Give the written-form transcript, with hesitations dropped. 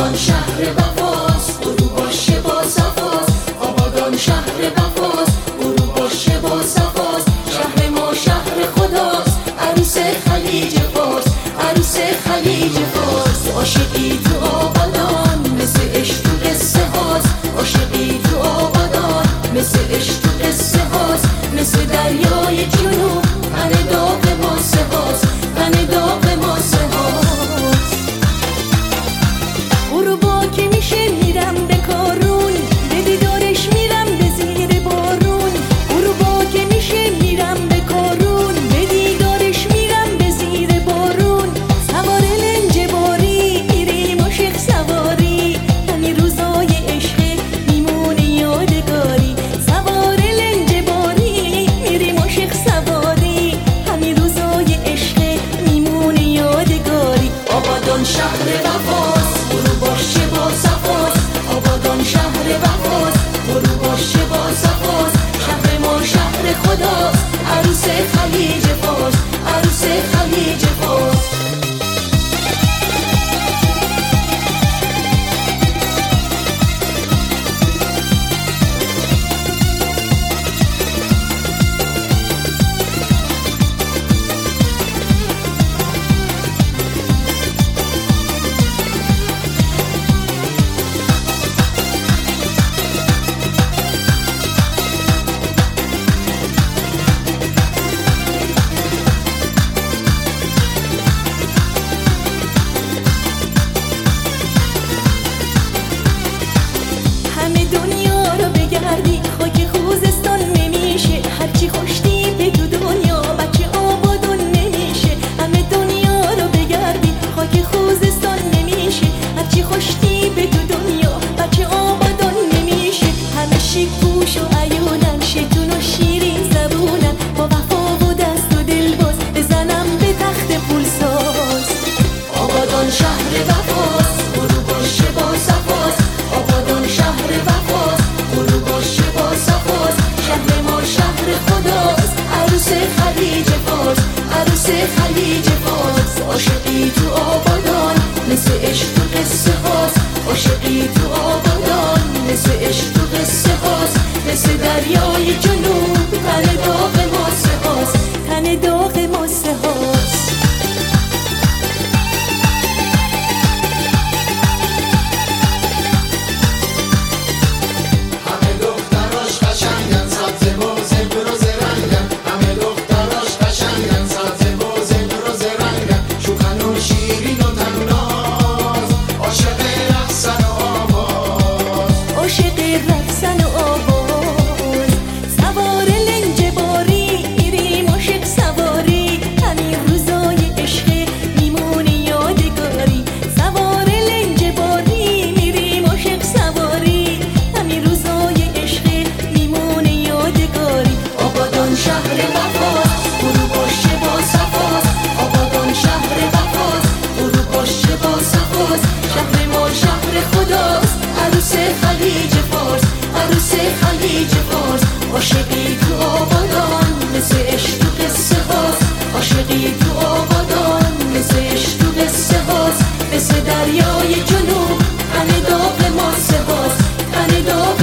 آبادان شهر وفاست، برو باشه با صفاست. آبادان شهر وفاست، برو باشه با صفاست. شهر ما شهر خداست، عروس خلیج فارس، عروس خلیج فارس. عاشقی تو آبادان مثل عشق تو قصه هاست، عاشقی تو آبادان مثل عشق تو قصه هاست. مثل دریای جنوب تن داغ ماسه هاست، تن داغ ماسه هاست. غروبا که میشه میرم به کارون، به دیدارش میرم به زیر بارون. غروبا که میشه میرم به کارون، به دیدارش میرم به زیر بارون. سوار لنج باری میریم عاشق سواری، همین روزای عشق میمونه یادگاری. سوار لنج باری میریم عاشق سواری، همین روزای عشق میمونه یادگاری. آبادان شهر وفاست، برو باشه با صفاست. آبادان شهر وفاست، برو باشه با صفاست. شهر ما شهر خداست، عروس خلیج فارس، عروس خلیج فارس. همه دنیا رو بگردی خاک خوزستان نمیشه، هرچی خوشتی بگو دنیا بچه آبادان نمیشه. همه دنیا رو بگردی خاک خوزستان نمیشه، هرچی خوشتی بگو دنیا بچه آبادان نمیشه. همه شیک پوش و عیونن، شیطون و شیرین زبونن، با وفا و دست و دل باز بزنم به تخت پولساز. آبادان شهر وفاست، برو باشه با صفاست. آبادان شهر وفاست، برو باشه با صفاست. شهر ما شهر خداست، عروس خلیج فارس، عروس خلیج فارس. عاشقی تو آبادان مثل عشق تو قصه هاست، عاشقی تو آبادان مثل عشق تو قصه هاست. مثل دریای جنوب تن داغ ماسه هاست، تن داغ ماسه هاست. همه دختراش قشنگن، سبز و زلبر و زرنگن. همه دختراش قشنگن، سبز و زلبر و زرنگن. شوخن و شیرین و طناز، عاشق رقصن و آواز، عاشق رقصن و آواز. سوار لنج باری میریم عاشق سواری، همین روزای عشق میمونه یادگاری. سوار لنج باری میریم عاشق سواری، همین روزای عشق میمونه یادگاری. آبادان شهر وفاست، برو باشه با صفاست. آبادان شهر وفاست، برو باشه با صفاست. شهر ما شهر خداست، عروس خلیج فارس، عروس خلیج فارس. عاشقی تو آبادان مثل عشق تو قصه هاست، عاشقی تو آبادان مثل عشق تو قصه هاست. مثل دریای جنوب تن داغ ماسه هاست، تن داغ